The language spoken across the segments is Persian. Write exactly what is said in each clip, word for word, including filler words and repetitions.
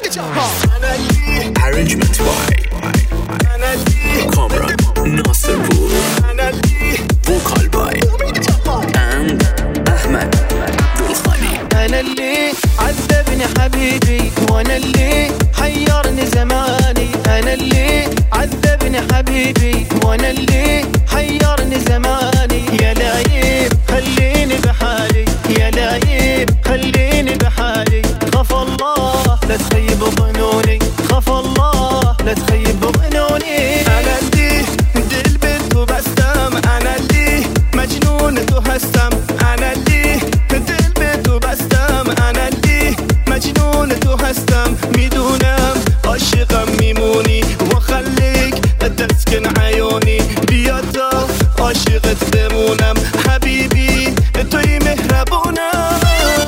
Arrangement by Kamran Nasirpur. Vocal by and Ahmed Dulkhani. أنا اللي عذبني حبيبي وأنا اللي حيرني زماني. أنا اللي عذبني حبيبي وأنا اللي حيرني زماني. يا لعيب خليني بحالي، يا لعيب خليني بحالي. خاف الله لا تخيب ظنوني، خاف الله لا تخيب ظنوني. أنا اللي دل بنت وبستم، أنا اللي مجنون وهستم. أنا اللي دل بنت وبستم، أنا اللي مجنون وهستم. میدونم عاشقم میمونی و خلیک تسکن عیونی. بیا تا عاشقت بمونم حبیبی، توی مهربونم.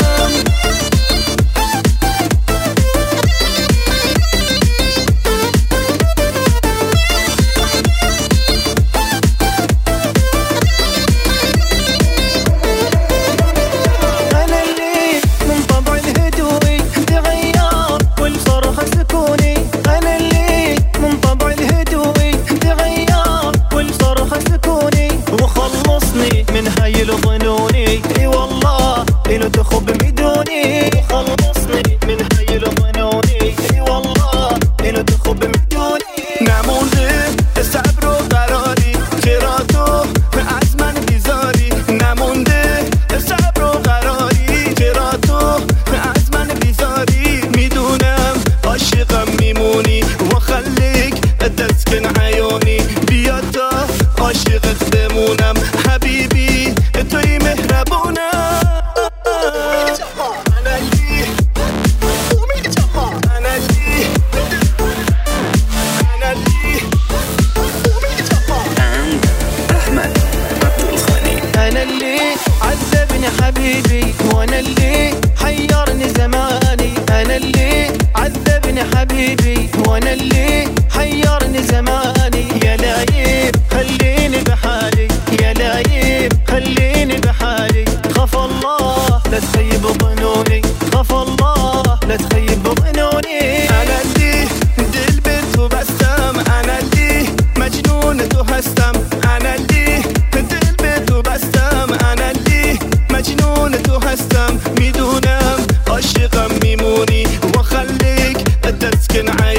اي والله إنه تخب بدوني، خلصني من هاي الظنوني. اي والله إنه تخب بدوني. نمونده صبر و قراری، چرا تو از من بیزاری؟ نمونده صبر و قراری، چرا تو از من بیزاری؟ میدونم عاشقم میمونی و خلیک تسکن عیونی. بیا تا عاشقت بمونم حبیبی، توی مهربونم. أنا اللي أنا اللي أنا اللي and Ahmed Dulkhani. أنا اللي عذبني حبيبي وأنا اللي حيرني زماني. أنا اللي عذبني حبيبي وأنا اللي حيرني زماني. يا لعيب خليني بحالي، يا لعيب خليني بحالي. خاف الله لا تخيب ظنوني، خاف الله لا تخيب ظنوني. أنا اللي دل بنت وبستم، أنا اللي مجنون وهستم. أنا اللي دل بنت وبستم، أنا اللي مجنون وهستم. میدونم عاشقم میمونی و خلیک تسکن